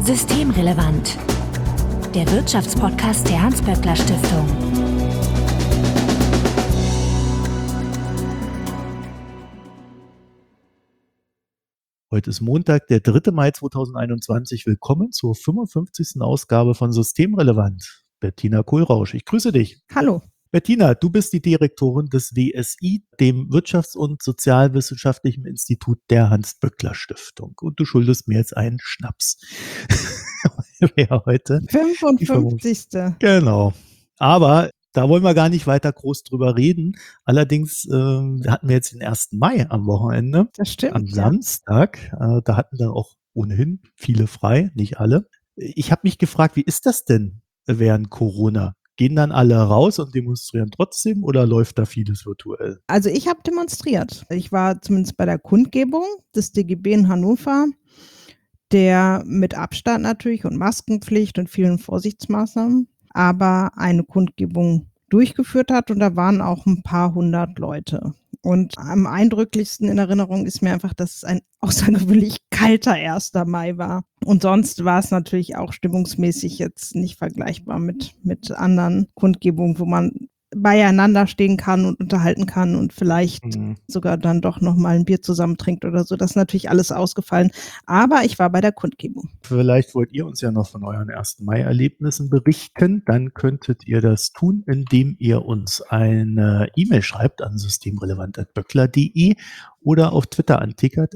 Systemrelevant. Der Wirtschaftspodcast der Hans-Böckler-Stiftung. Heute ist Montag, der 3. Mai 2021. Willkommen zur 55. Ausgabe von Systemrelevant. Bettina Kohlrausch, ich grüße dich. Hallo. Bettina, du bist die Direktorin des WSI, dem Wirtschafts- und Sozialwissenschaftlichen Institut der Hans-Böckler-Stiftung. Und du schuldest mir jetzt einen Schnaps. Wer heute? 55. Genau. Aber da wollen wir gar nicht weiter groß drüber reden. Allerdings hatten wir jetzt den 1. Mai am Wochenende. Das stimmt. Am Samstag. Da hatten dann auch ohnehin viele frei, nicht alle. Ich habe mich gefragt, wie ist das denn während Corona? Gehen dann alle raus und demonstrieren trotzdem oder läuft da vieles virtuell? Also ich habe demonstriert. Ich war zumindest bei der Kundgebung des DGB in Hannover, der mit Abstand natürlich und Maskenpflicht und vielen Vorsichtsmaßnahmen, aber eine Kundgebung durchgeführt hat und da waren auch ein paar hundert Leute. Und am eindrücklichsten in Erinnerung ist mir einfach, dass es ein außergewöhnlich kalter 1. Mai war. Und sonst war es natürlich auch stimmungsmäßig jetzt nicht vergleichbar mit anderen Kundgebungen, wo man beieinander stehen kann und unterhalten kann und vielleicht sogar dann doch nochmal ein Bier zusammen trinkt oder so. Das ist natürlich alles ausgefallen. Aber ich war bei der Kundgebung. Vielleicht wollt ihr uns ja noch von euren 1. Mai-Erlebnissen berichten. Dann könntet ihr das tun, indem ihr uns eine E-Mail schreibt an systemrelevant@böckler.de oder auf Twitter antickert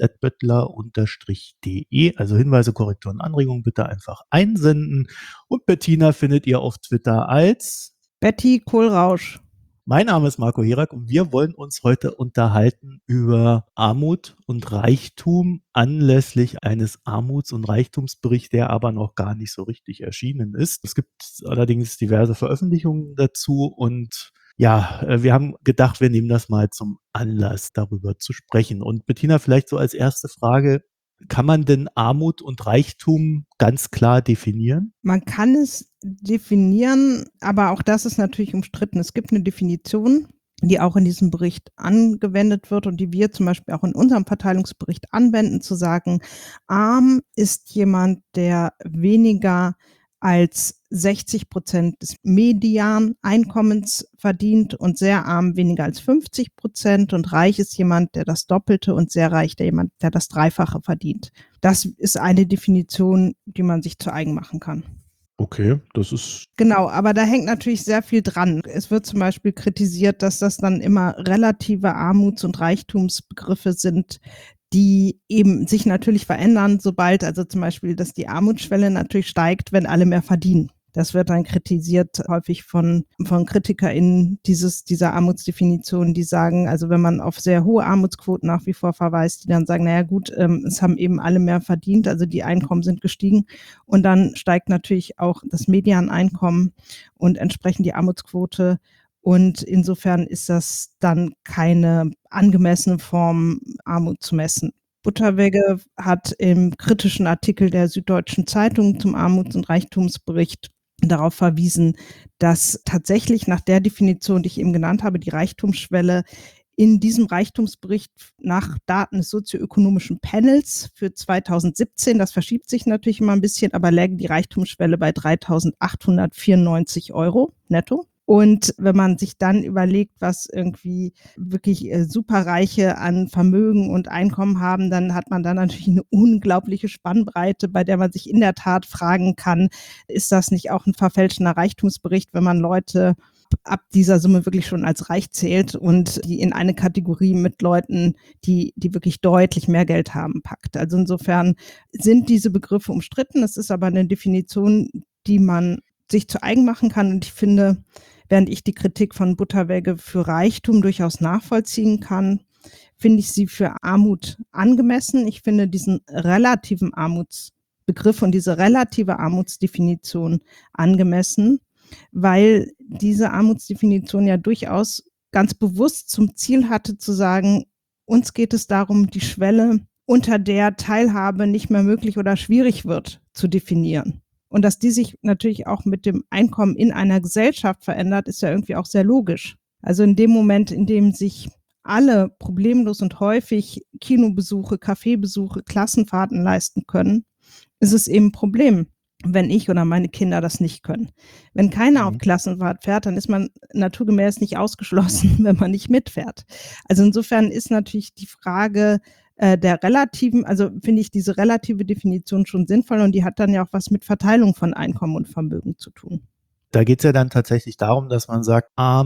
@böckler_de. Also Hinweise, Korrekturen, Anregungen bitte einfach einsenden. Und Bettina findet ihr auf Twitter als Betty Kohlrausch. Mein Name ist Marco Herak und wir wollen uns heute unterhalten über Armut und Reichtum anlässlich eines Armuts- und Reichtumsberichts, der aber noch gar nicht so richtig erschienen ist. Es gibt allerdings diverse Veröffentlichungen dazu und ja, wir haben gedacht, wir nehmen das mal zum Anlass, darüber zu sprechen. Und Bettina, vielleicht so als erste Frage, kann man denn Armut und Reichtum ganz klar definieren? Man kann es definieren, aber auch das ist natürlich umstritten. Es gibt eine Definition, die auch in diesem Bericht angewendet wird und die wir zum Beispiel auch in unserem Verteilungsbericht anwenden, zu sagen, arm ist jemand, der weniger als 60% des Medianeinkommens verdient und sehr arm weniger als 50% und reich ist jemand, der das Doppelte und sehr reich jemand, der das Dreifache verdient. Das ist eine Definition, die man sich zu eigen machen kann. Okay, das ist... Genau, aber da hängt natürlich sehr viel dran. Es wird zum Beispiel kritisiert, dass das dann immer relative Armuts- und Reichtumsbegriffe sind, die eben sich natürlich verändern, sobald, also zum Beispiel, dass die Armutsschwelle natürlich steigt, wenn alle mehr verdienen. Das wird dann kritisiert häufig von KritikerInnen dieser Armutsdefinition, die sagen, also wenn man auf sehr hohe Armutsquoten nach wie vor verweist, die dann sagen, naja gut, es haben eben alle mehr verdient, also die Einkommen sind gestiegen und dann steigt natürlich auch das Medianeinkommen und entsprechend die Armutsquote. Und insofern ist das dann keine angemessene Form, Armut zu messen. Butterwegge hat im kritischen Artikel der Süddeutschen Zeitung zum Armuts- und Reichtumsbericht darauf verwiesen, dass tatsächlich nach der Definition, die ich eben genannt habe, die Reichtumsschwelle in diesem Reichtumsbericht nach Daten des sozioökonomischen Panels für 2017, das verschiebt sich natürlich immer ein bisschen, aber läge die Reichtumsschwelle bei 3.894 € netto. Und wenn man sich dann überlegt, was irgendwie wirklich Superreiche an Vermögen und Einkommen haben, dann hat man da natürlich eine unglaubliche Spannbreite, bei der man sich in der Tat fragen kann, ist das nicht auch ein verfälschter Reichtumsbericht, wenn man Leute ab dieser Summe wirklich schon als reich zählt und die in eine Kategorie mit Leuten, die wirklich deutlich mehr Geld haben, packt. Also insofern sind diese Begriffe umstritten. Es ist aber eine Definition, die man sich zu eigen machen kann. Und ich finde, während ich die Kritik von Butterwegge für Reichtum durchaus nachvollziehen kann, finde ich sie für Armut angemessen. Ich finde diesen relativen Armutsbegriff und diese relative Armutsdefinition angemessen, weil diese Armutsdefinition ja durchaus ganz bewusst zum Ziel hatte, zu sagen, uns geht es darum, die Schwelle, unter der Teilhabe nicht mehr möglich oder schwierig wird, zu definieren. Und dass die sich natürlich auch mit dem Einkommen in einer Gesellschaft verändert, ist ja irgendwie auch sehr logisch. Also in dem Moment, in dem sich alle problemlos und häufig Kinobesuche, Kaffeebesuche, Klassenfahrten leisten können, ist es eben ein Problem, wenn ich oder meine Kinder das nicht können. Wenn keiner auf Mhm. Klassenfahrt fährt, dann ist man naturgemäß nicht ausgeschlossen, wenn man nicht mitfährt. Also insofern ist natürlich die Frage der relativen, also finde ich diese relative Definition schon sinnvoll und die hat dann ja auch was mit Verteilung von Einkommen und Vermögen zu tun. Da geht's ja dann tatsächlich darum, dass man sagt,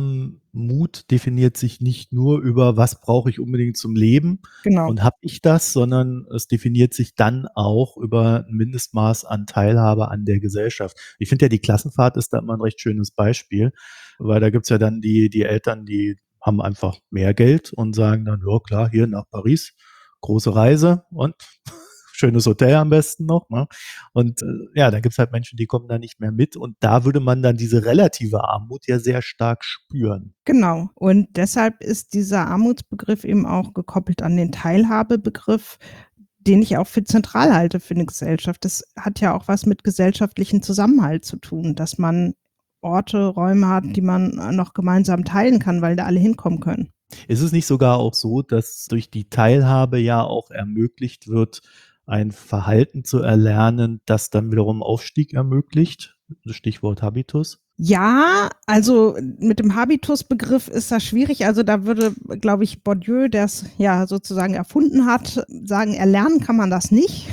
Armut definiert sich nicht nur über, was brauche ich unbedingt zum Leben Genau. und habe ich das, sondern es definiert sich dann auch über ein Mindestmaß an Teilhabe an der Gesellschaft. Ich finde ja, die Klassenfahrt ist da immer ein recht schönes Beispiel, weil da gibt's ja dann die Eltern, die haben einfach mehr Geld und sagen dann, ja klar, hier nach Paris, große Reise und schönes Hotel am besten noch, ne? Und ja, da gibt's halt Menschen, die kommen da nicht mehr mit. Und da würde man dann diese relative Armut ja sehr stark spüren. Genau. Und deshalb ist dieser Armutsbegriff eben auch gekoppelt an den Teilhabebegriff, den ich auch für zentral halte für eine Gesellschaft. Das hat ja auch was mit gesellschaftlichem Zusammenhalt zu tun, dass man Orte, Räume hat, die man noch gemeinsam teilen kann, weil da alle hinkommen können. Ist es nicht sogar auch so, dass durch die Teilhabe ja auch ermöglicht wird, ein Verhalten zu erlernen, das dann wiederum Aufstieg ermöglicht? Stichwort Habitus. Ja, also mit dem Habitusbegriff ist das schwierig. Also da würde, glaube ich, Bourdieu, der es ja sozusagen erfunden hat, sagen, erlernen kann man das nicht.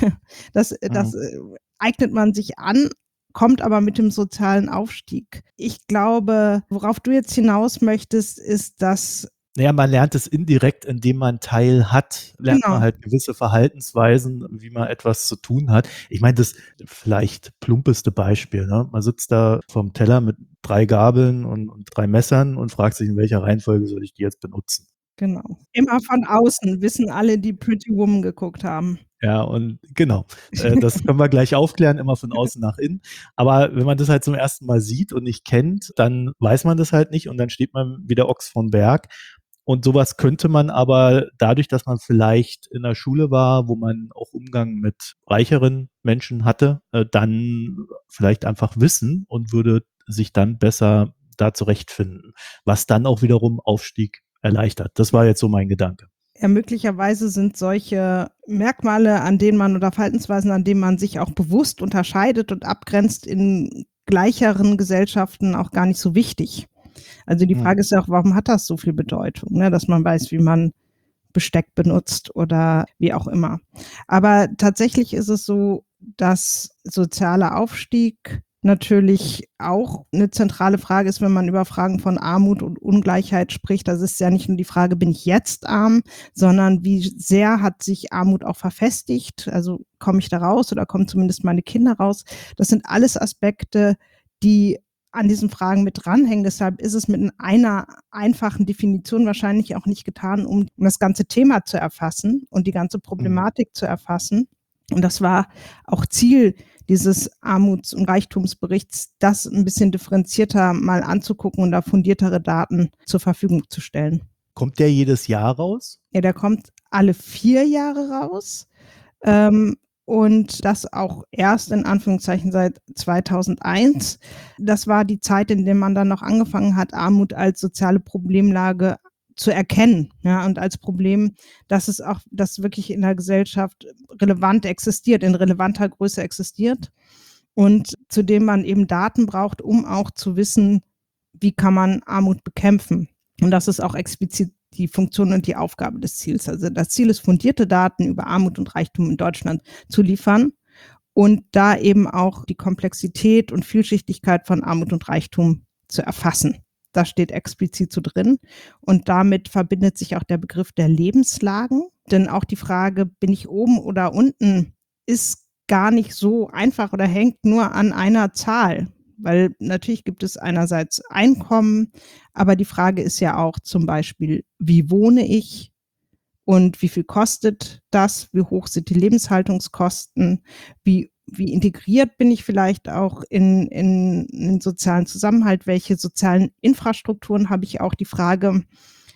Das eignet man sich an, kommt aber mit dem sozialen Aufstieg. Ich glaube, worauf du jetzt hinaus möchtest, ist, dass Naja, man lernt es indirekt, indem man Teil hat, lernt man genau, halt gewisse Verhaltensweisen, wie man etwas zu tun hat. Ich meine, das vielleicht plumpeste Beispiel, ne? Man sitzt da vorm Teller mit 3 Gabeln und 3 Messern und fragt sich, in welcher Reihenfolge soll ich die jetzt benutzen? genau. Immer von außen wissen alle, die Pretty Woman geguckt haben. Ja, und genau. Das können wir gleich aufklären, immer von außen nach innen. Aber wenn man das halt zum ersten Mal sieht und nicht kennt, dann weiß man das halt nicht und dann steht man wie der Ochs vorm Berg. Und sowas könnte man aber dadurch, dass man vielleicht in der Schule war, wo man auch Umgang mit reicheren Menschen hatte, dann vielleicht einfach wissen und würde sich dann besser da zurechtfinden, was dann auch wiederum Aufstieg erleichtert. Das war jetzt so mein Gedanke. Ja, möglicherweise sind solche Merkmale, an denen man oder Verhaltensweisen, an denen man sich auch bewusst unterscheidet und abgrenzt in gleicheren Gesellschaften auch gar nicht so wichtig. Also die Frage ist ja auch, warum hat das so viel Bedeutung, ne? Dass man weiß, wie man Besteck benutzt oder wie auch immer. Aber tatsächlich ist es so, dass sozialer Aufstieg natürlich auch eine zentrale Frage ist, wenn man über Fragen von Armut und Ungleichheit spricht. Das ist ja nicht nur die Frage, bin ich jetzt arm, sondern wie sehr hat sich Armut auch verfestigt? Also komme ich da raus oder kommen zumindest meine Kinder raus? Das sind alles Aspekte, die an diesen Fragen mit dranhängen. Deshalb ist es mit einer einfachen Definition wahrscheinlich auch nicht getan, um das ganze Thema zu erfassen und die ganze Problematik zu erfassen. Und das war auch Ziel dieses Armuts- und Reichtumsberichts, das ein bisschen differenzierter mal anzugucken und da fundiertere Daten zur Verfügung zu stellen. Kommt der jedes Jahr raus? Ja, der kommt alle 4 Jahre raus. Und das auch erst in Anführungszeichen seit 2001. Das war die Zeit, in der man dann noch angefangen hat, Armut als soziale Problemlage zu erkennen, ja, und als Problem, dass es auch, das wirklich in der Gesellschaft relevant existiert, in relevanter Größe existiert und zu dem man eben Daten braucht, um auch zu wissen, wie kann man Armut bekämpfen. Und das ist auch explizit die Funktion und die Aufgabe des Ziels. Also das Ziel ist, fundierte Daten über Armut und Reichtum in Deutschland zu liefern und da eben auch die Komplexität und Vielschichtigkeit von Armut und Reichtum zu erfassen. Das steht explizit so drin. Und damit verbindet sich auch der Begriff der Lebenslagen. Denn auch die Frage, bin ich oben oder unten, ist gar nicht so einfach oder hängt nur an einer Zahl. Weil natürlich gibt es einerseits Einkommen, aber die Frage ist ja auch zum Beispiel, wie wohne ich und wie viel kostet das? Wie hoch sind die Lebenshaltungskosten? Wie integriert bin ich vielleicht auch in den sozialen Zusammenhalt? Welche sozialen Infrastrukturen habe ich auch? Die Frage,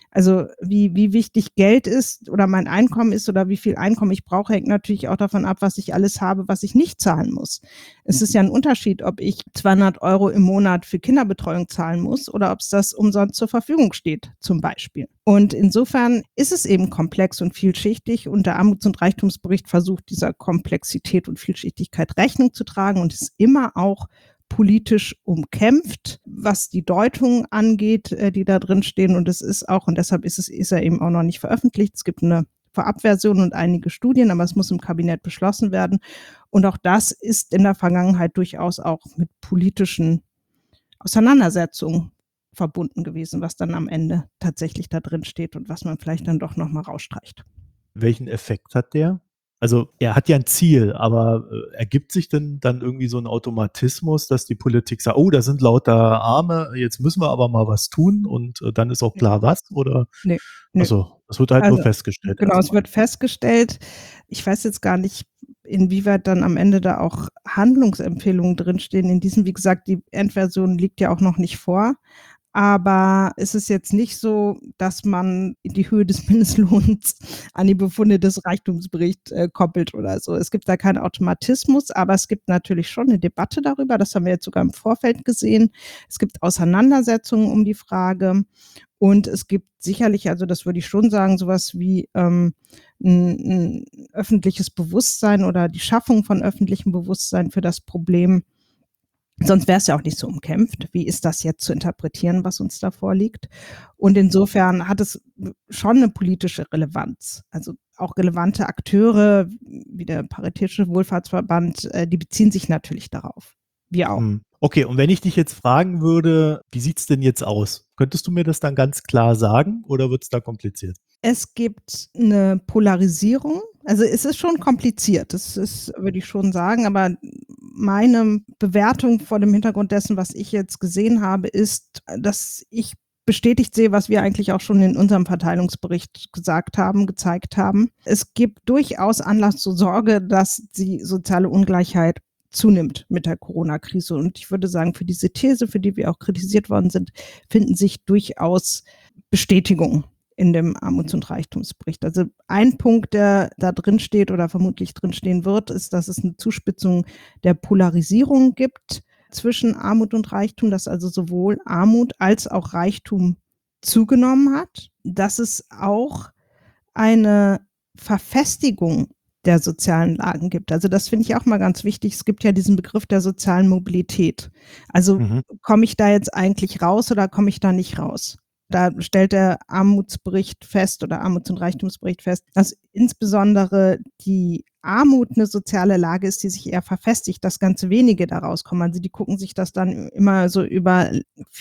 Also wie wichtig Geld ist oder mein Einkommen ist oder wie viel Einkommen ich brauche, hängt natürlich auch davon ab, was ich alles habe, was ich nicht zahlen muss. Es ist ja ein Unterschied, ob ich 200 € im Monat für Kinderbetreuung zahlen muss oder ob es das umsonst zur Verfügung steht, zum Beispiel. Und insofern ist es eben komplex und vielschichtig und der Armuts- und Reichtumsbericht versucht, dieser Komplexität und Vielschichtigkeit Rechnung zu tragen und ist immer auch politisch umkämpft, was die Deutungen angeht, die da drin stehen. Und es ist auch, und deshalb ist er eben auch noch nicht veröffentlicht. Es gibt eine Vorabversion und einige Studien, aber es muss im Kabinett beschlossen werden. Und auch das ist in der Vergangenheit durchaus auch mit politischen Auseinandersetzungen verbunden gewesen, was dann am Ende tatsächlich da drin steht und was man vielleicht dann doch nochmal rausstreicht. Welchen Effekt hat der? Also er hat ja ein Ziel, aber ergibt sich denn dann irgendwie so ein Automatismus, dass die Politik sagt, oh, da sind lauter Arme, jetzt müssen wir aber mal was tun und dann ist auch klar was? Oder Nee, nee. also das wird halt nur Also, festgestellt. genau, es erstmal. wird festgestellt. Ich weiß jetzt gar nicht, inwieweit dann am Ende da auch Handlungsempfehlungen drinstehen. In diesem, wie gesagt, die Endversion liegt ja auch noch nicht vor. Aber es ist jetzt nicht so, dass man die Höhe des Mindestlohns an die Befunde des Reichtumsberichts koppelt oder so. Es gibt da keinen Automatismus, aber es gibt natürlich schon eine Debatte darüber. Das haben wir jetzt sogar im Vorfeld gesehen. Es gibt Auseinandersetzungen um die Frage. Und es gibt sicherlich, also das würde ich schon sagen, sowas wie ein öffentliches Bewusstsein oder die Schaffung von öffentlichem Bewusstsein für das Problem. Sonst wäre es ja auch nicht so umkämpft. Wie ist das jetzt zu interpretieren, was uns da vorliegt? Und insofern hat es schon eine politische Relevanz. Also auch relevante Akteure wie der Paritätische Wohlfahrtsverband, die beziehen sich natürlich darauf. Wir auch. Okay, und wenn ich dich jetzt fragen würde, wie sieht's denn jetzt aus? Könntest du mir das dann ganz klar sagen oder wird's da kompliziert? Es gibt eine Polarisierung. Also es ist schon kompliziert, das ist, würde ich schon sagen, aber meine Bewertung vor dem Hintergrund dessen, was ich jetzt gesehen habe, ist, dass ich bestätigt sehe, was wir eigentlich auch schon in unserem Verteilungsbericht gesagt haben, gezeigt haben. Es gibt durchaus Anlass zur Sorge, dass die soziale Ungleichheit zunimmt mit der Corona-Krise. Und ich würde sagen, für diese These, für die wir auch kritisiert worden sind, finden sich durchaus Bestätigungen in dem Armuts- und Reichtumsbericht. Also ein Punkt, der da drin steht oder vermutlich drin stehen wird, ist, dass es eine Zuspitzung der Polarisierung gibt zwischen Armut und Reichtum, dass also sowohl Armut als auch Reichtum zugenommen hat, dass es auch eine Verfestigung der sozialen Lagen gibt. Also das finde ich auch mal ganz wichtig. Es gibt ja diesen Begriff der sozialen Mobilität. Also komme ich da jetzt eigentlich raus oder komme ich da nicht raus? Da stellt der Armutsbericht fest oder Armuts- und Reichtumsbericht fest, dass insbesondere die Armut eine soziale Lage ist, die sich eher verfestigt, dass ganz wenige da rauskommen. Also die gucken sich das dann immer so über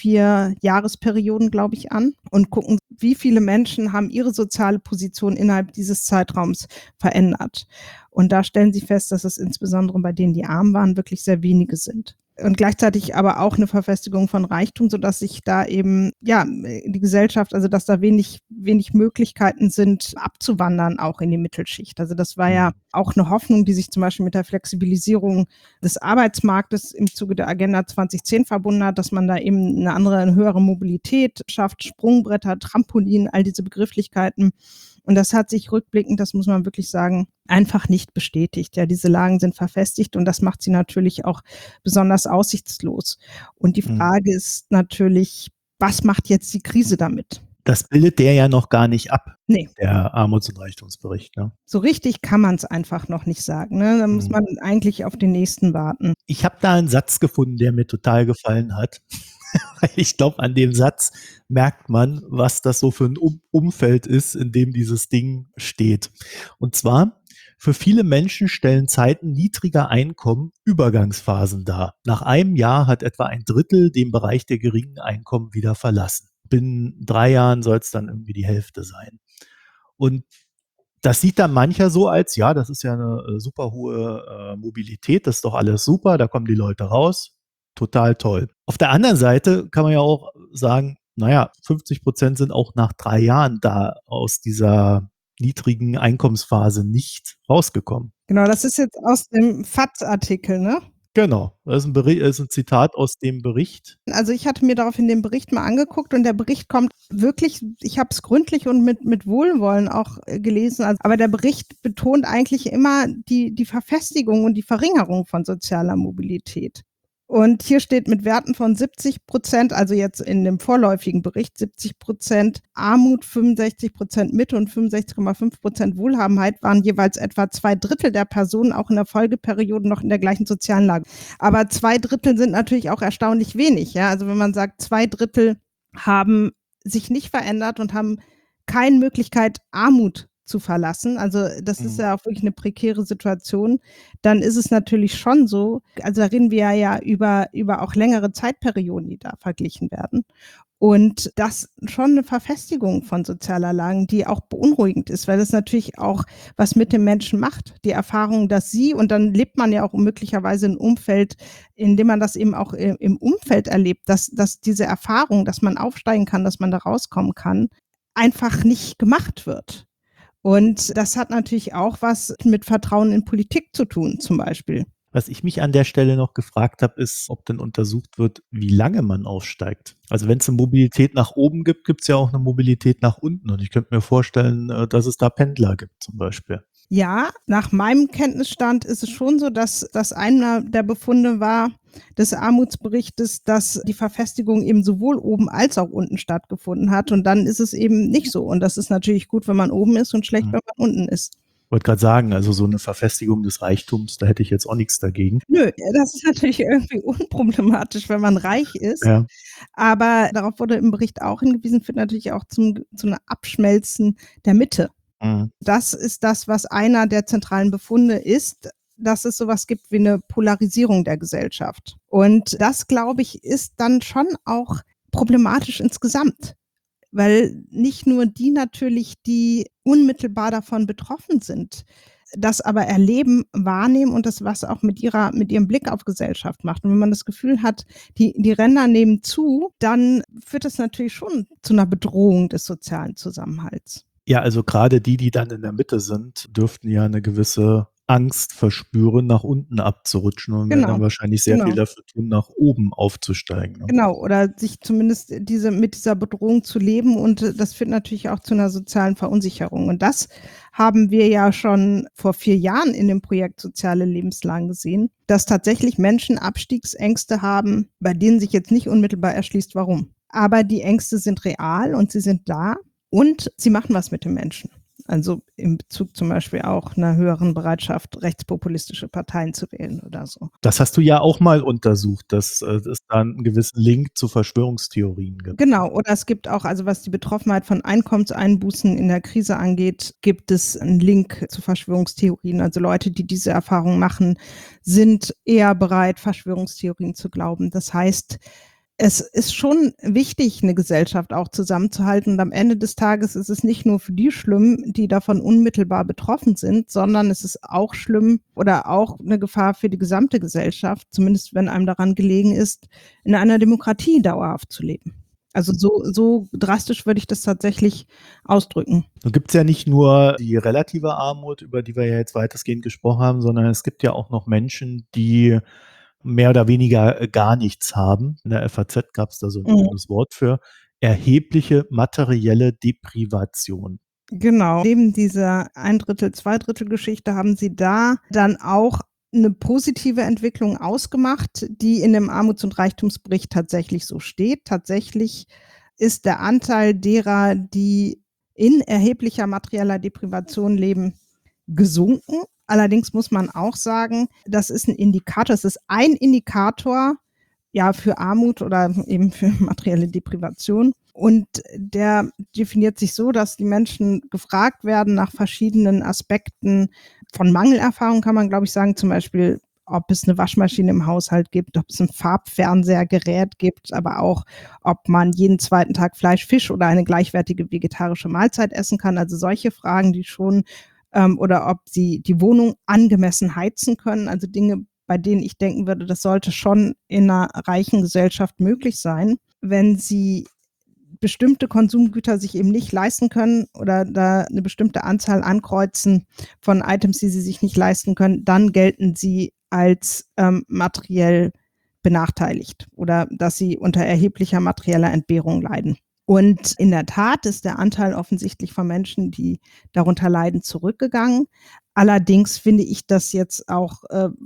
4 Jahresperioden, glaube ich, an und gucken, wie viele Menschen haben ihre soziale Position innerhalb dieses Zeitraums verändert. Und da stellen sie fest, dass es insbesondere bei denen, die arm waren, wirklich sehr wenige sind. Und gleichzeitig aber auch eine Verfestigung von Reichtum, sodass sich da eben, ja, die Gesellschaft, also dass da wenig Möglichkeiten sind, abzuwandern, auch in die Mittelschicht. Also das war ja auch eine Hoffnung, die sich zum Beispiel mit der Flexibilisierung des Arbeitsmarktes im Zuge der Agenda 2010 verbunden hat, dass man da eben eine höhere Mobilität schafft, Sprungbretter, Trampolin, all diese Begrifflichkeiten. Und das hat sich rückblickend, das muss man wirklich sagen, einfach nicht bestätigt. Ja, diese Lagen sind verfestigt und das macht sie natürlich auch besonders aussichtslos. Und die Frage ist natürlich, was macht jetzt die Krise damit? Das bildet der ja noch gar nicht ab, Nee. der Armuts- und Reichtumsbericht. Ne? So richtig kann man es einfach noch nicht sagen. Ne? Da muss man eigentlich auf den nächsten warten. Ich habe da einen Satz gefunden, der mir total gefallen hat. Ich glaube, an dem Satz merkt man, was das so für ein Umfeld ist, in dem dieses Ding steht. Und zwar, für viele Menschen stellen Zeiten niedriger Einkommen Übergangsphasen dar. Nach einem Jahr hat etwa ein Drittel den Bereich der geringen Einkommen wieder verlassen. Binnen 3 Jahren soll es dann irgendwie die Hälfte sein. Und das sieht dann mancher so als, ja, das ist ja eine super hohe Mobilität, das ist doch alles super, da kommen die Leute raus. Total toll. Auf der anderen Seite kann man ja auch sagen, naja, 50% sind auch nach 3 Jahren da aus dieser niedrigen Einkommensphase nicht rausgekommen. Genau, das ist jetzt aus dem FAZ-Artikel, ne? Genau, das ist ein Zitat aus dem Bericht. Also, ich hatte mir daraufhin den Bericht mal angeguckt und der Bericht kommt wirklich, ich habe es gründlich und mit Wohlwollen auch, gelesen, aber der Bericht betont eigentlich immer die Verfestigung und die Verringerung von sozialer Mobilität. Und hier steht mit Werten von 70%, also jetzt in dem vorläufigen Bericht 70% Armut, 65% Mitte und 65,5% Wohlhabenheit waren jeweils etwa 2/3 der Personen auch in der Folgeperiode noch in der gleichen sozialen Lage. Aber 2/3 sind natürlich auch erstaunlich wenig, ja. Also wenn man sagt, 2/3 haben sich nicht verändert und haben keine Möglichkeit, Armut zu verlassen. Also das ist Mhm. ja auch wirklich eine prekäre Situation. Dann ist es natürlich schon so, also da reden wir ja über auch längere Zeitperioden, die da verglichen werden. Und das schon eine Verfestigung von sozialer Lagen, die auch beunruhigend ist, weil das natürlich auch was mit dem Menschen macht. Die Erfahrung, dass sie, und dann lebt man ja auch möglicherweise in einem Umfeld, in dem man das eben auch im Umfeld erlebt, dass diese Erfahrung, dass man aufsteigen kann, dass man da rauskommen kann, einfach nicht gemacht wird. Und das hat natürlich auch was mit Vertrauen in Politik zu tun, zum Beispiel. Was ich mich an der Stelle noch gefragt habe, ist, ob denn untersucht wird, wie lange man aufsteigt. Also wenn es eine Mobilität nach oben gibt, gibt es ja auch eine Mobilität nach unten. Und ich könnte mir vorstellen, dass es da Pendler gibt zum Beispiel. Ja, nach meinem Kenntnisstand ist es schon so, dass einer der Befunde war des Armutsberichtes, dass die Verfestigung eben sowohl oben als auch unten stattgefunden hat. Und dann ist es eben nicht so. Und das ist natürlich gut, wenn man oben ist und schlecht, wenn man unten ist. Ich wollte gerade sagen, also so eine Verfestigung des Reichtums, da hätte ich jetzt auch nichts dagegen. Nö, das ist natürlich irgendwie unproblematisch, wenn man reich ist. Ja. Aber darauf wurde im Bericht auch hingewiesen, führt natürlich auch zu einem Abschmelzen der Mitte. Mhm. Das ist das, was einer der zentralen Befunde ist, dass es sowas gibt wie eine Polarisierung der Gesellschaft. Und das, glaube ich, ist dann schon auch problematisch insgesamt. Weil nicht nur die natürlich, die unmittelbar davon betroffen sind, das aber erleben, wahrnehmen und das was auch mit ihrem Blick auf Gesellschaft macht. Und wenn man das Gefühl hat, die Ränder nehmen zu, dann führt das natürlich schon zu einer Bedrohung des sozialen Zusammenhalts. Ja, also gerade die dann in der Mitte sind, dürften ja eine gewisse Angst verspüren, nach unten abzurutschen und werden dann Genau, wahrscheinlich sehr viel genau. dafür tun, nach oben aufzusteigen, ne? Genau, oder sich zumindest mit dieser Bedrohung zu leben, und das führt natürlich auch zu einer sozialen Verunsicherung. Und das haben wir ja schon vor 4 Jahren in dem Projekt Soziale Lebenslagen gesehen, dass tatsächlich Menschen Abstiegsängste haben, bei denen sich jetzt nicht unmittelbar erschließt, warum. Aber die Ängste sind real und sie sind da und sie machen was mit den Menschen. Also in Bezug zum Beispiel auch einer höheren Bereitschaft, rechtspopulistische Parteien zu wählen oder so. Das hast du ja auch mal untersucht, dass es da einen gewissen Link zu Verschwörungstheorien gibt. Genau, oder es gibt auch, also was die Betroffenheit von Einkommenseinbußen in der Krise angeht, gibt es einen Link zu Verschwörungstheorien. Also Leute, die diese Erfahrung machen, sind eher bereit, Verschwörungstheorien zu glauben. Das heißt, es ist schon wichtig, eine Gesellschaft auch zusammenzuhalten. Und am Ende des Tages ist es nicht nur für die schlimm, die davon unmittelbar betroffen sind, sondern es ist auch schlimm oder auch eine Gefahr für die gesamte Gesellschaft, zumindest wenn einem daran gelegen ist, in einer Demokratie dauerhaft zu leben. Also so drastisch würde ich das tatsächlich ausdrücken. Nun gibt es ja nicht nur die relative Armut, über die wir ja jetzt weitestgehend gesprochen haben, sondern es gibt ja auch noch Menschen, die mehr oder weniger gar nichts haben. In der FAZ gab es da so ein schönes Wort für: erhebliche materielle Deprivation. Genau. Neben dieser 1/3, 2/3 Geschichte haben sie da dann auch eine positive Entwicklung ausgemacht, die in dem Armuts- und Reichtumsbericht tatsächlich so steht. Tatsächlich ist der Anteil derer, die in erheblicher materieller Deprivation leben, gesunken. Allerdings muss man auch sagen, das ist ein Indikator, es ist ein Indikator, ja, für Armut oder eben für materielle Deprivation. Und der definiert sich so, dass die Menschen gefragt werden nach verschiedenen Aspekten von Mangelerfahrung, kann man, glaube ich, sagen, zum Beispiel, ob es eine Waschmaschine im Haushalt gibt, ob es ein Farbfernsehergerät gibt, aber auch, ob man jeden zweiten Tag Fleisch, Fisch oder eine gleichwertige vegetarische Mahlzeit essen kann. Also solche Fragen, die schon, oder ob sie die Wohnung angemessen heizen können, also Dinge, bei denen ich denken würde, das sollte schon in einer reichen Gesellschaft möglich sein. Wenn sie bestimmte Konsumgüter sich eben nicht leisten können oder da eine bestimmte Anzahl ankreuzen von Items, die sie sich nicht leisten können, dann gelten sie als materiell benachteiligt oder dass sie unter erheblicher materieller Entbehrung leiden. Und in der Tat ist der Anteil offensichtlich von Menschen, die darunter leiden, zurückgegangen. Allerdings finde ich das jetzt auch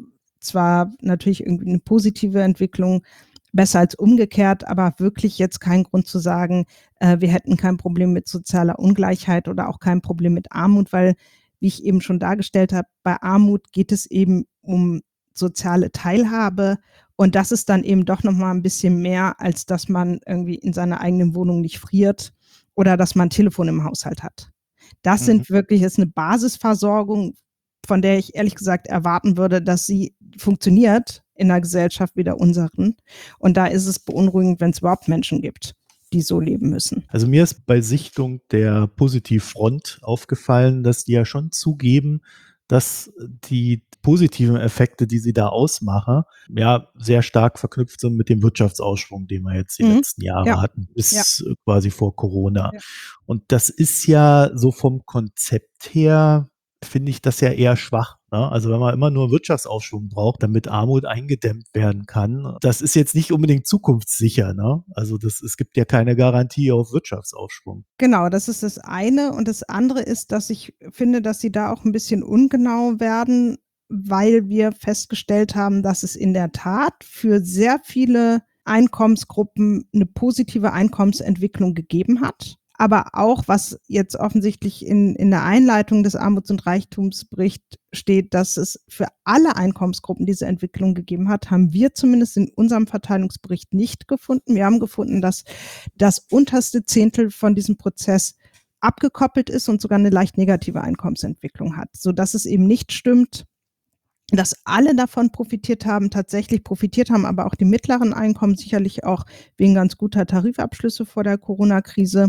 zwar natürlich irgendwie eine positive Entwicklung, besser als umgekehrt, aber wirklich jetzt kein Grund zu sagen, wir hätten kein Problem mit sozialer Ungleichheit oder auch kein Problem mit Armut, weil, wie ich eben schon dargestellt habe, bei Armut geht es eben um soziale Teilhabe und das ist dann eben doch nochmal ein bisschen mehr, als dass man irgendwie in seiner eigenen Wohnung nicht friert oder dass man ein Telefon im Haushalt hat. Das ist eine Basisversorgung, von der ich ehrlich gesagt erwarten würde, dass sie funktioniert in einer Gesellschaft wie der unseren. Und da ist es beunruhigend, wenn es überhaupt Menschen gibt, die so leben müssen. Also mir ist bei Sichtung der Positivfront aufgefallen, dass die ja schon zugeben, dass die positiven Effekte, die sie da ausmachen, ja sehr stark verknüpft sind mit dem Wirtschaftsausschwung, den wir jetzt die letzten Jahre hatten, bis quasi vor Corona. Ja. Und das ist ja so vom Konzept her, finde ich das ja eher schwach. Ne? Also wenn man immer nur Wirtschaftsaufschwung braucht, damit Armut eingedämmt werden kann, das ist jetzt nicht unbedingt zukunftssicher. Ne? Also es gibt ja keine Garantie auf Wirtschaftsaufschwung. Genau, das ist das eine. Und das andere ist, dass ich finde, dass sie da auch ein bisschen ungenau werden, weil wir festgestellt haben, dass es in der Tat für sehr viele Einkommensgruppen eine positive Einkommensentwicklung gegeben hat. Aber auch, was jetzt offensichtlich in der Einleitung des Armuts- und Reichtumsberichts steht, dass es für alle Einkommensgruppen diese Entwicklung gegeben hat, haben wir zumindest in unserem Verteilungsbericht nicht gefunden. Wir haben gefunden, dass das unterste Zehntel von diesem Prozess abgekoppelt ist und sogar eine leicht negative Einkommensentwicklung hat, sodass es eben nicht stimmt, dass alle davon profitiert haben, tatsächlich profitiert haben, aber auch die mittleren Einkommen, sicherlich auch wegen ganz guter Tarifabschlüsse vor der Corona-Krise,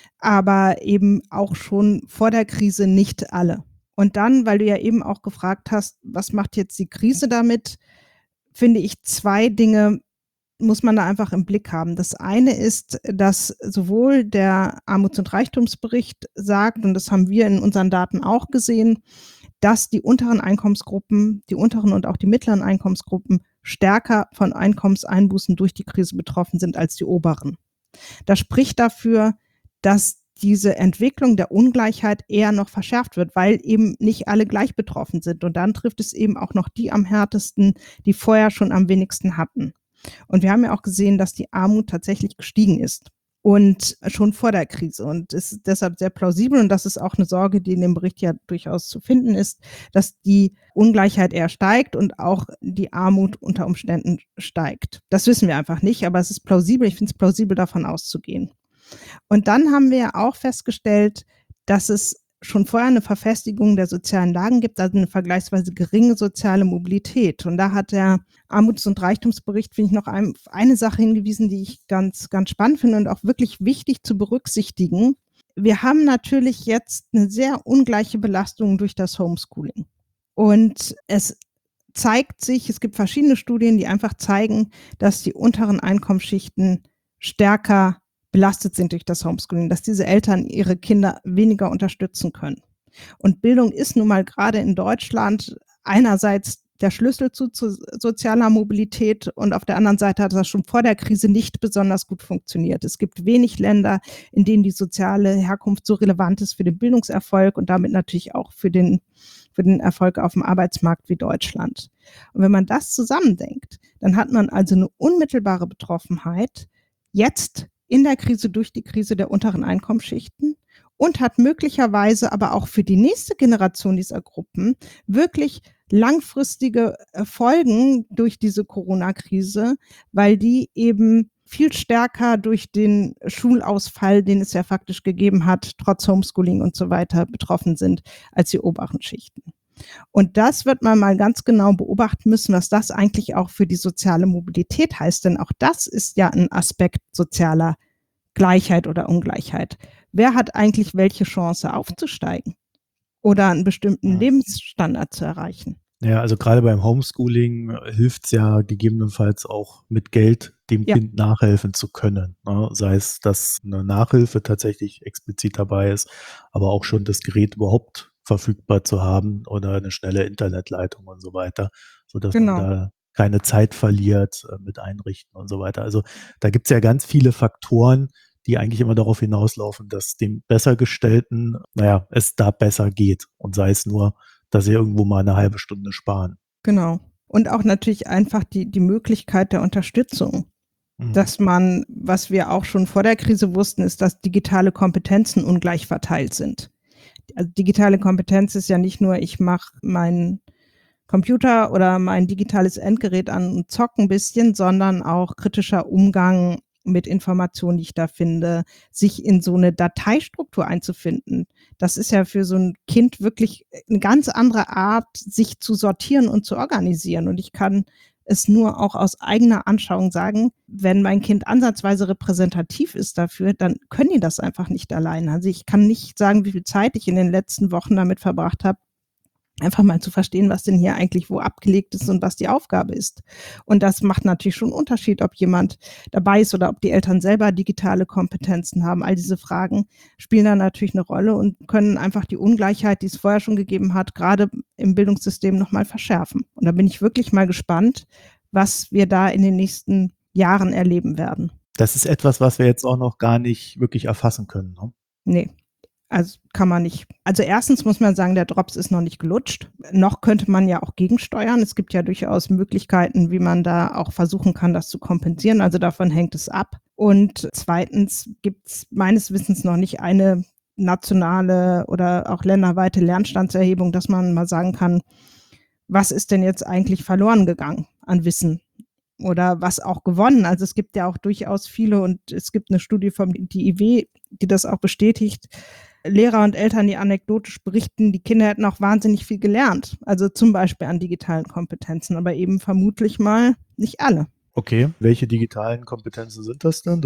aber eben auch schon vor der Krise nicht alle. Und dann, weil du ja eben auch gefragt hast, was macht jetzt die Krise damit, finde ich, zwei Dinge muss man da einfach im Blick haben. Das eine ist, dass sowohl der Armuts- und Reichtumsbericht sagt, und das haben wir in unseren Daten auch gesehen, dass die unteren Einkommensgruppen, die unteren und auch die mittleren Einkommensgruppen stärker von Einkommenseinbußen durch die Krise betroffen sind als die oberen. Das spricht dafür, dass diese Entwicklung der Ungleichheit eher noch verschärft wird, weil eben nicht alle gleich betroffen sind. Und dann trifft es eben auch noch die am härtesten, die vorher schon am wenigsten hatten. Und wir haben ja auch gesehen, dass die Armut tatsächlich gestiegen ist. Und schon vor der Krise. Und es ist deshalb sehr plausibel, und das ist auch eine Sorge, die in dem Bericht ja durchaus zu finden ist, dass die Ungleichheit eher steigt und auch die Armut unter Umständen steigt. Das wissen wir einfach nicht, aber es ist plausibel. Ich finde es plausibel, davon auszugehen. Und dann haben wir ja auch festgestellt, dass es schon vorher eine Verfestigung der sozialen Lagen gibt, also eine vergleichsweise geringe soziale Mobilität. Und da hat der Armuts- und Reichtumsbericht, finde ich, noch eine Sache hingewiesen, die ich ganz, ganz spannend finde und auch wirklich wichtig zu berücksichtigen. Wir haben natürlich jetzt eine sehr ungleiche Belastung durch das Homeschooling. Und es zeigt sich, es gibt verschiedene Studien, die einfach zeigen, dass die unteren Einkommensschichten stärker belastet sind durch das Homeschooling, dass diese Eltern ihre Kinder weniger unterstützen können. Und Bildung ist nun mal gerade in Deutschland einerseits der Schlüssel zu sozialer Mobilität und auf der anderen Seite hat das schon vor der Krise nicht besonders gut funktioniert. Es gibt wenig Länder, in denen die soziale Herkunft so relevant ist für den Bildungserfolg und damit natürlich auch für den Erfolg auf dem Arbeitsmarkt wie Deutschland. Und wenn man das zusammendenkt, dann hat man also eine unmittelbare Betroffenheit jetzt in der Krise durch die Krise der unteren Einkommensschichten und hat möglicherweise aber auch für die nächste Generation dieser Gruppen wirklich langfristige Folgen durch diese Corona-Krise, weil die eben viel stärker durch den Schulausfall, den es ja faktisch gegeben hat, trotz Homeschooling und so weiter, betroffen sind als die oberen Schichten. Und das wird man mal ganz genau beobachten müssen, was das eigentlich auch für die soziale Mobilität heißt. Denn auch das ist ja ein Aspekt sozialer Gleichheit oder Ungleichheit. Wer hat eigentlich welche Chance aufzusteigen oder einen bestimmten Lebensstandard zu erreichen? Ja, also gerade beim Homeschooling hilft es ja gegebenenfalls auch mit Geld dem Ja. Kind nachhelfen zu können. Ne? Sei es, dass eine Nachhilfe tatsächlich explizit dabei ist, aber auch schon das Gerät überhaupt verfügbar zu haben oder eine schnelle Internetleitung und so weiter, sodass man Genau. da keine Zeit verliert mit Einrichten und so weiter. Also da gibt es ja ganz viele Faktoren, die eigentlich immer darauf hinauslaufen, dass dem Bessergestellten, es da besser geht. Und sei es nur, dass sie irgendwo mal eine halbe Stunde sparen. Genau. Und auch natürlich einfach die Möglichkeit der Unterstützung, Mhm. dass man, was wir auch schon vor der Krise wussten, ist, dass digitale Kompetenzen ungleich verteilt sind. Also digitale Kompetenz ist ja nicht nur, ich mache meinen Computer oder mein digitales Endgerät an und zocke ein bisschen, sondern auch kritischer Umgang mit Informationen, die ich da finde, sich in so eine Dateistruktur einzufinden. Das ist ja für so ein Kind wirklich eine ganz andere Art, sich zu sortieren und zu organisieren. Und ich kann es nur auch aus eigener Anschauung sagen, wenn mein Kind ansatzweise repräsentativ ist dafür, dann können die das einfach nicht allein. Also ich kann nicht sagen, wie viel Zeit ich in den letzten Wochen damit verbracht habe, einfach mal zu verstehen, was denn hier eigentlich wo abgelegt ist und was die Aufgabe ist. Und das macht natürlich schon einen Unterschied, ob jemand dabei ist oder ob die Eltern selber digitale Kompetenzen haben. All diese Fragen spielen da natürlich eine Rolle und können einfach die Ungleichheit, die es vorher schon gegeben hat, gerade im Bildungssystem noch mal verschärfen. Und da bin ich wirklich mal gespannt, was wir da in den nächsten Jahren erleben werden. Das ist etwas, was wir jetzt auch noch gar nicht wirklich erfassen können. Ne? Nee. Also kann man nicht. Also erstens muss man sagen, der Drops ist noch nicht gelutscht. Noch könnte man ja auch gegensteuern. Es gibt ja durchaus Möglichkeiten, wie man da auch versuchen kann, das zu kompensieren. Also davon hängt es ab. Und zweitens gibt es meines Wissens noch nicht eine nationale oder auch länderweite Lernstandserhebung, dass man mal sagen kann, was ist denn jetzt eigentlich verloren gegangen an Wissen? Oder was auch gewonnen. Also es gibt ja auch durchaus viele und es gibt eine Studie vom DIW, die das auch bestätigt. Lehrer und Eltern, die anekdotisch berichten, die Kinder hätten auch wahnsinnig viel gelernt. Also zum Beispiel an digitalen Kompetenzen, aber eben vermutlich mal nicht alle. Okay, welche digitalen Kompetenzen sind das denn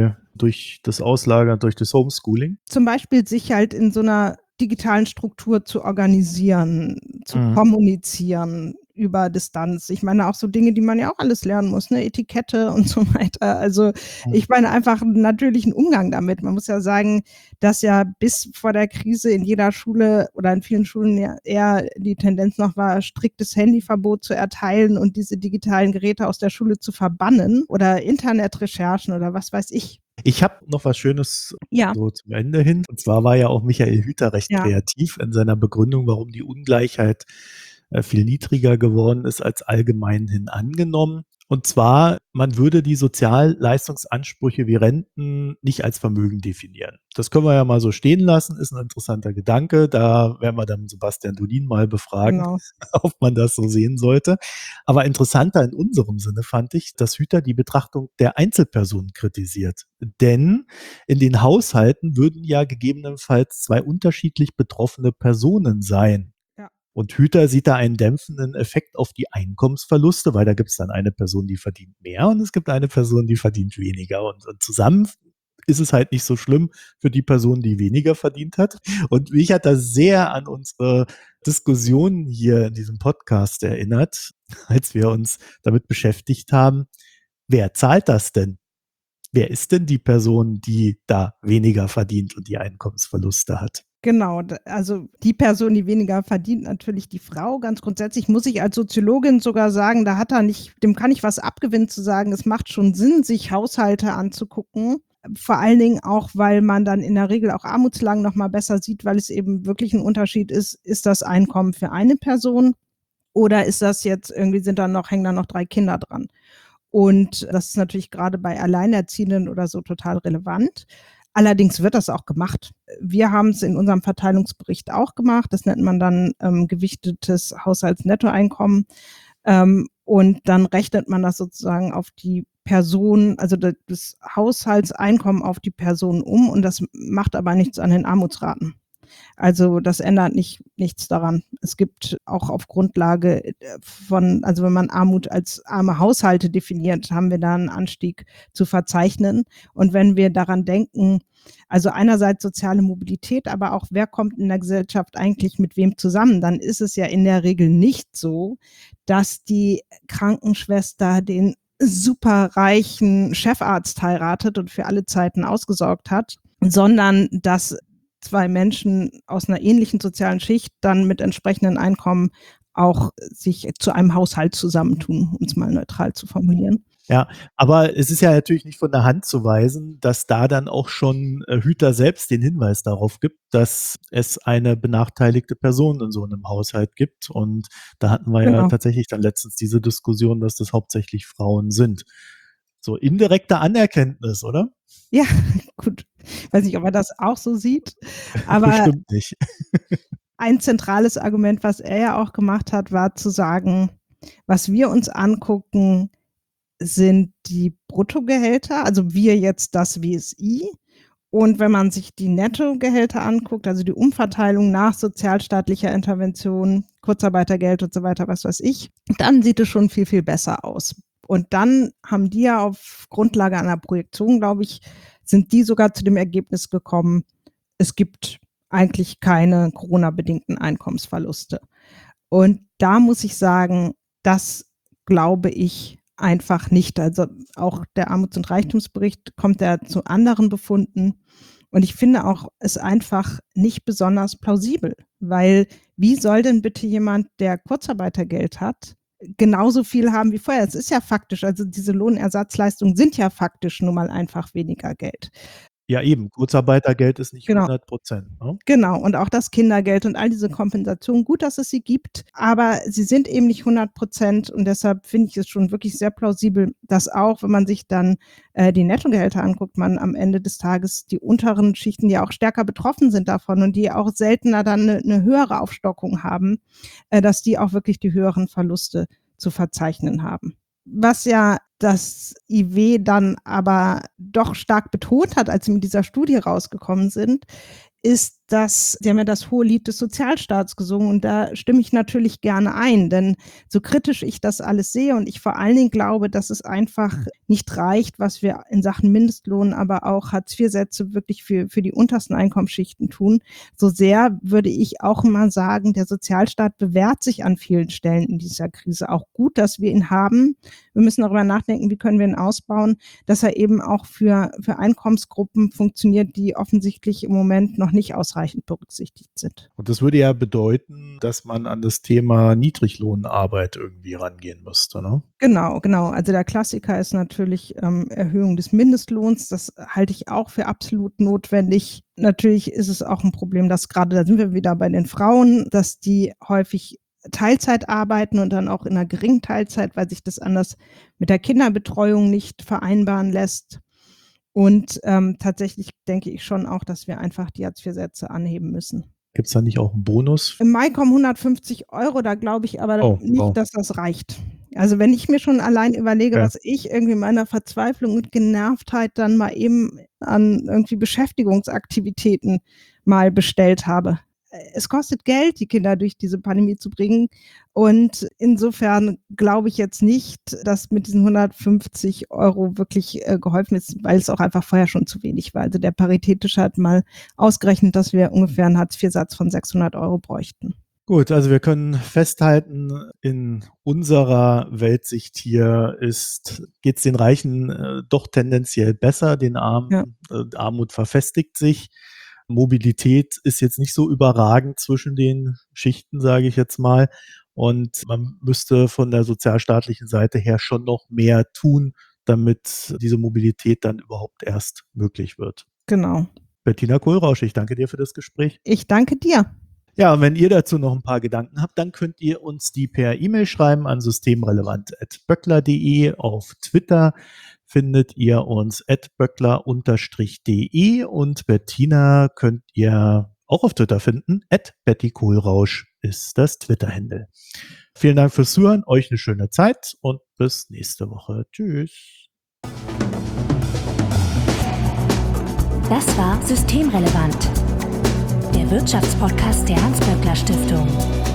durch das Auslagern, durch das Homeschooling? Zum Beispiel sich halt in so einer digitalen Struktur zu organisieren, zu kommunizieren über Distanz. Ich meine auch so Dinge, die man ja auch alles lernen muss, ne? Etikette und so weiter. Also ich meine einfach natürlich einen Umgang damit. Man muss ja sagen, dass ja bis vor der Krise in jeder Schule oder in vielen Schulen ja eher die Tendenz noch war, striktes Handyverbot zu erteilen und diese digitalen Geräte aus der Schule zu verbannen oder Internetrecherchen oder was weiß ich. Ich habe noch was Schönes Ja. so zum Ende hin. Und zwar war ja auch Michael Hüter recht Ja. kreativ in seiner Begründung, warum die Ungleichheit viel niedriger geworden ist als allgemein hin angenommen. Und zwar, man würde die Sozialleistungsansprüche wie Renten nicht als Vermögen definieren. Das können wir ja mal so stehen lassen, ist ein interessanter Gedanke. Da werden wir dann Sebastian Dolin mal befragen, Genau. ob man das so sehen sollte. Aber interessanter in unserem Sinne fand ich, dass Hüter die Betrachtung der Einzelpersonen kritisiert. Denn in den Haushalten würden ja gegebenenfalls zwei unterschiedlich betroffene Personen sein. Ja. Und Hüter sieht da einen dämpfenden Effekt auf die Einkommensverluste, weil da gibt es dann eine Person, die verdient mehr und es gibt eine Person, die verdient weniger. Und zusammen ist es halt nicht so schlimm für die Person, die weniger verdient hat. Und mich hat das sehr an unsere Diskussionen hier in diesem Podcast erinnert, als wir uns damit beschäftigt haben, wer zahlt das denn? Wer ist denn die Person, die da weniger verdient und die Einkommensverluste hat? Genau, also die Person, die weniger verdient, natürlich die Frau. Ganz grundsätzlich muss ich als Soziologin sogar sagen, dem kann ich was abgewinnen zu sagen, es macht schon Sinn, sich Haushalte anzugucken. Vor allen Dingen auch, weil man dann in der Regel auch Armutslagen noch mal besser sieht, weil es eben wirklich ein Unterschied ist das Einkommen für eine Person oder ist das jetzt irgendwie hängen da noch 3 Kinder dran? Und das ist natürlich gerade bei Alleinerziehenden oder so total relevant. Allerdings wird das auch gemacht. Wir haben es in unserem Verteilungsbericht auch gemacht. Das nennt man dann gewichtetes Haushaltsnettoeinkommen. Und dann rechnet man das sozusagen auf die Person, also das Haushaltseinkommen auf die Person um. Und das macht aber nichts an den Armutsraten. Also das ändert nichts daran. Es gibt auch auf Grundlage also wenn man Armut als arme Haushalte definiert, haben wir da einen Anstieg zu verzeichnen. Und wenn wir daran denken, also einerseits soziale Mobilität, aber auch wer kommt in der Gesellschaft eigentlich mit wem zusammen, dann ist es ja in der Regel nicht so, dass die Krankenschwester den superreichen Chefarzt heiratet und für alle Zeiten ausgesorgt hat, sondern dass zwei Menschen aus einer ähnlichen sozialen Schicht dann mit entsprechenden Einkommen auch sich zu einem Haushalt zusammentun, um es mal neutral zu formulieren. Ja, aber es ist ja natürlich nicht von der Hand zu weisen, dass da dann auch schon Hüter selbst den Hinweis darauf gibt, dass es eine benachteiligte Person in so einem Haushalt gibt. Und da hatten wir ja tatsächlich dann letztens diese Diskussion, dass das hauptsächlich Frauen sind. So indirekte Anerkenntnis, oder? Ja, gut. Weiß nicht, ob er das auch so sieht, aber Bestimmt nicht. ein zentrales Argument, was er ja auch gemacht hat, war zu sagen, was wir uns angucken, sind die Bruttogehälter, also wir jetzt das WSI. Und wenn man sich die Nettogehälter anguckt, also die Umverteilung nach sozialstaatlicher Intervention, Kurzarbeitergeld und so weiter, was weiß ich, dann sieht es schon viel, viel besser aus. Und dann haben die ja auf Grundlage einer Projektion, glaube ich, sind die sogar zu dem Ergebnis gekommen, es gibt eigentlich keine Corona-bedingten Einkommensverluste. Und da muss ich sagen, das glaube ich einfach nicht. Also auch der Armuts- und Reichtumsbericht kommt ja zu anderen Befunden. Und ich finde auch es einfach nicht besonders plausibel, weil wie soll denn bitte jemand, der Kurzarbeitergeld hat, genauso viel haben wie vorher? Es ist ja faktisch, also diese Lohnersatzleistungen sind ja faktisch nun mal einfach weniger Geld. Ja, eben. Kurzarbeitergeld ist nicht 100%. Ne? Genau. Und auch das Kindergeld und all diese Kompensationen, gut, dass es sie gibt, aber sie sind eben nicht 100%. Und deshalb finde ich es schon wirklich sehr plausibel, dass auch, wenn man sich dann die Nettogehälter anguckt, man am Ende des Tages die unteren Schichten, die auch stärker betroffen sind davon und die auch seltener dann eine höhere Aufstockung haben, dass die auch wirklich die höheren Verluste zu verzeichnen haben. Was ja das IW dann aber doch stark betont hat, als sie mit dieser Studie rausgekommen sind, ist, dass, sie haben ja das hohe Lied des Sozialstaats gesungen und da stimme ich natürlich gerne ein, denn so kritisch ich das alles sehe und ich vor allen Dingen glaube, dass es einfach nicht reicht, was wir in Sachen Mindestlohn, aber auch Hartz-IV-Sätze wirklich für die untersten Einkommensschichten tun, so sehr würde ich auch immer sagen, der Sozialstaat bewährt sich an vielen Stellen in dieser Krise. Auch gut, dass wir ihn haben. Wir müssen darüber nachdenken, wie können wir ihn ausbauen, dass er eben auch für Einkommensgruppen funktioniert, die offensichtlich im Moment noch nicht ausreichend berücksichtigt sind. Und das würde ja bedeuten, dass man an das Thema Niedriglohnarbeit irgendwie rangehen müsste, ne? Genau. Also der Klassiker ist natürlich Erhöhung des Mindestlohns. Das halte ich auch für absolut notwendig. Natürlich ist es auch ein Problem, dass gerade, da sind wir wieder bei den Frauen, dass die häufig Teilzeit arbeiten und dann auch in einer geringen Teilzeit, weil sich das anders mit der Kinderbetreuung nicht vereinbaren lässt. Und tatsächlich denke ich schon auch, dass wir einfach die Hartz-IV-Sätze anheben müssen. Gibt es da nicht auch einen Bonus? Im Mai kommen 150 €, da glaube ich aber nicht, dass das reicht. Also wenn ich mir schon allein überlege, was ich irgendwie in meiner Verzweiflung und Genervtheit dann mal eben an irgendwie Beschäftigungsaktivitäten mal bestellt habe. Es kostet Geld, die Kinder durch diese Pandemie zu bringen. Und insofern glaube ich jetzt nicht, dass mit diesen 150 € wirklich geholfen ist, weil es auch einfach vorher schon zu wenig war. Also der Paritätische hat mal ausgerechnet, dass wir ungefähr einen Hartz-IV-Satz von 600 € bräuchten. Gut, also wir können festhalten, in unserer Weltsicht hier geht es den Reichen doch tendenziell besser, den Armen, Armut verfestigt sich. Mobilität ist jetzt nicht so überragend zwischen den Schichten, sage ich jetzt mal. Und man müsste von der sozialstaatlichen Seite her schon noch mehr tun, damit diese Mobilität dann überhaupt erst möglich wird. Genau. Bettina Kohlrausch, ich danke dir für das Gespräch. Ich danke dir. Ja, und wenn ihr dazu noch ein paar Gedanken habt, dann könnt ihr uns die per E-Mail schreiben an systemrelevant@böckler.de. Auf Twitter findet ihr uns @böckler_de und Bettina könnt ihr auch auf Twitter finden. @BettyKohlrausch ist das Twitter-Handle. Vielen Dank fürs Zuhören, euch eine schöne Zeit und bis nächste Woche. Tschüss. Das war Systemrelevant, der Wirtschaftspodcast der Hans-Böckler Stiftung.